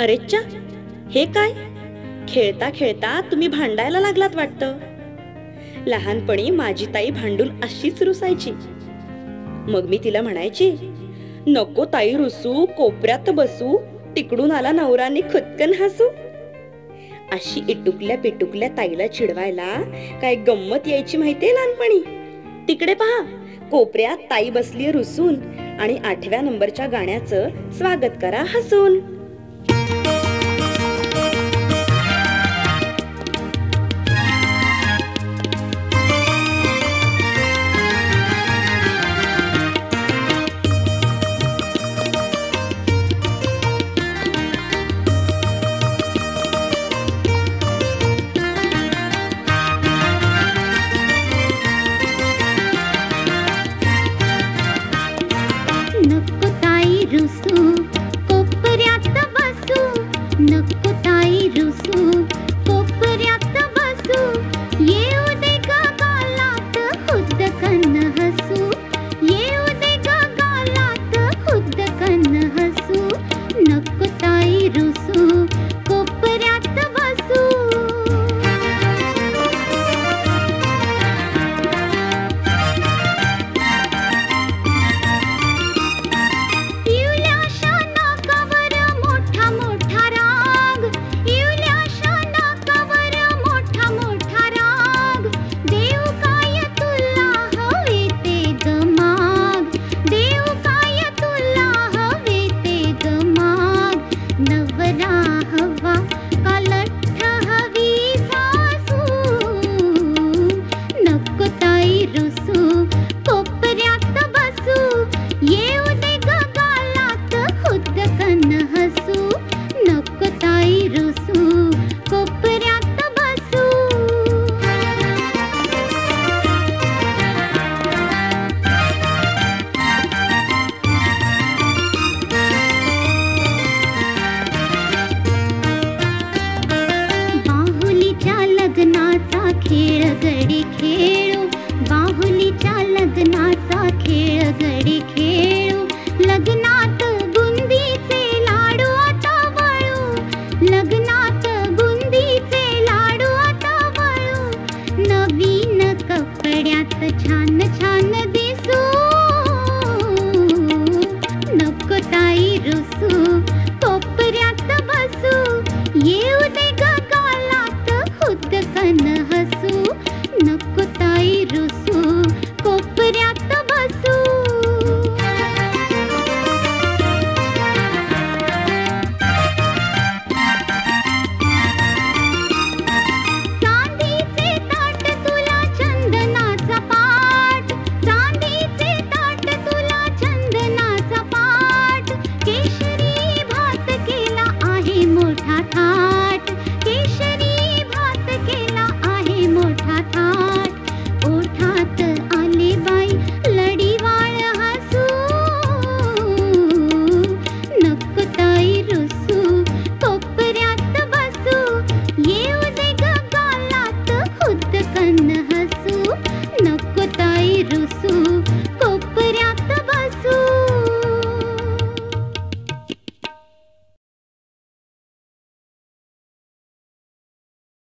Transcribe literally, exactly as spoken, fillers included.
अरेच्चा, हे काय? खेळता खेळता तुम्ही भांडायला लागलात वाटतं. लहानपणी माझी ताई भांडून अशीच रुसायची. मग मी तिला म्हणायची, नको ताई रुसू, कोपऱ्यात बसू, तिकडून आला नवराने खुदकन हसू. अशी इटुकल्या पिटुकल्या ताईला चिडवायला काय गंमत यायची माहितीये लहानपणी. तिकडे पहा, कोपऱ्यात ताई बसली रुसून आणि आठव्या नंबरच्या गाण्याचं स्वागत करा हसून. नको ताई रुसू, कोपऱ्यात बसू, नको ताई रुसू, कोपऱ्यात बसू, येऊ दे गालात खुदकन हसू, येऊ दे गालात खुदकन हसू, नको ताई रुसू, कोपऱ्यात बसू. लग्नाचा खेळ गडी खेळू, बाहुलीच्या लग्नाचा खेळ गडी खेळू, लग्नात बुंदीचे लाडू आता वळू, लग्न